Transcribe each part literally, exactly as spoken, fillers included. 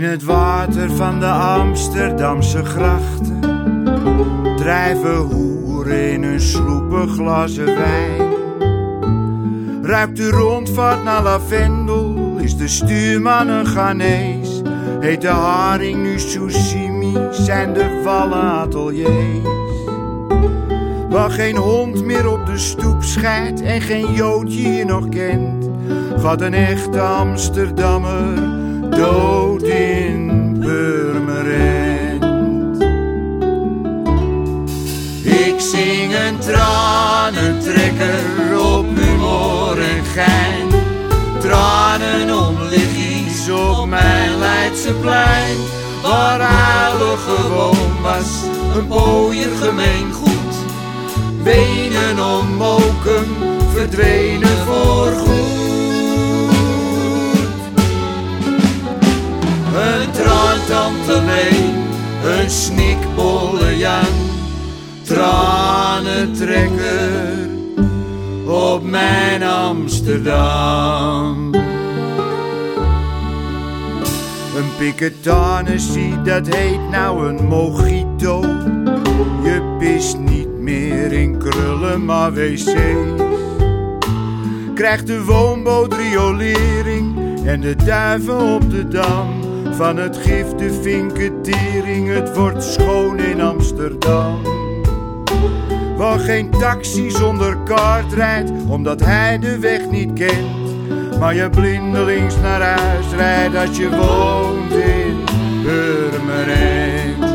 het water van de Amsterdamse grachten drijven hoeren in hun sloepen glazen wijn. Ruikt de rondvaart naar lavendel, is de stuurman een Ghanese. Heet de haring nu sushimi, zijn de wallen ateliers. Waar geen hond meer op de stoep scheidt en geen Joodje je nog kent, gaat een echte Amsterdammer dood in Purmerend. Ik zing een tranentrekker op humor en gein. Tranen om liggies op mijn Leidseplein, waar huilen gewoon was, een pooier gemeengoed. Wenen om Mokum, verdwenen voorgoed. Een traantante Leen, een snikbolle Jan, tranentrekker op mijn Amsterdam. Een piketanessie, dat heet nou een mojito. Je pist niet meer in krullen, maar wc's. Krijgt de woonboot riolering en de duiven op de dam. Van het gif de vinketering, het wordt schoon in Amsterdam. Waar geen taxi zonder kaart rijdt, omdat hij de weg niet kent. Maar je blindelings naar huis rijdt als je woont in Purmerend.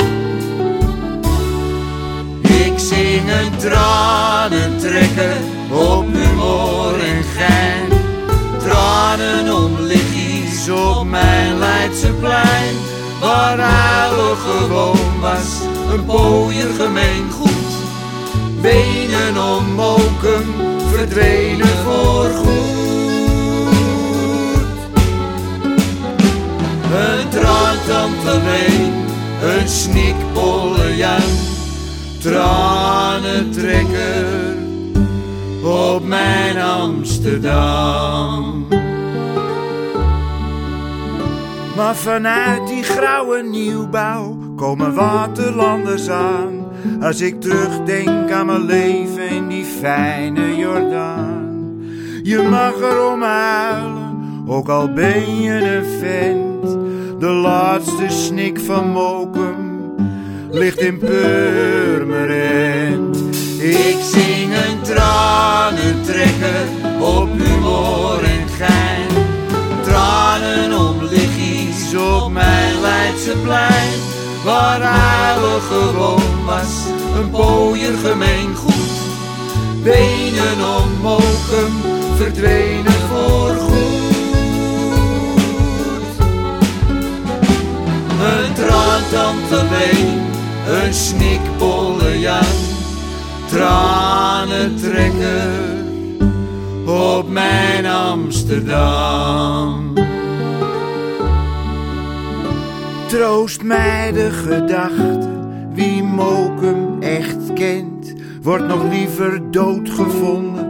Ik zing een tranentrekker op humor en gein. Tranen om liggies op mijn Leidseplein, waar huilen gewoon was, een pooier gemeengoed. Wenen om Mokum, verdwenen voorgoed. Een traantante Leen, een snikbolle Jan, tranentrekker op mijn Amsterdam. Maar vanuit die grauwe nieuwbouw komen waterlanders aan. Als ik terugdenk aan mijn leven in die fijne Jordaan. Je mag erom huilen, ook al ben je een vent. De laatste snik van Mokum ligt in Purmerend. Ik zing een tranentrekker op humor en gein. Tranen om liggies op mijn Leidseplein, waar huilen gewoon was, een pooier gemeengoed. Wenen om Mokum, verdwenen voorgoed. Een traantante Leen, een snikbolle Jan, tranentrekker op mijn Amsterdam. Troost mij de gedachte, wie Mokum echt kent, wordt nog liever doodgevonden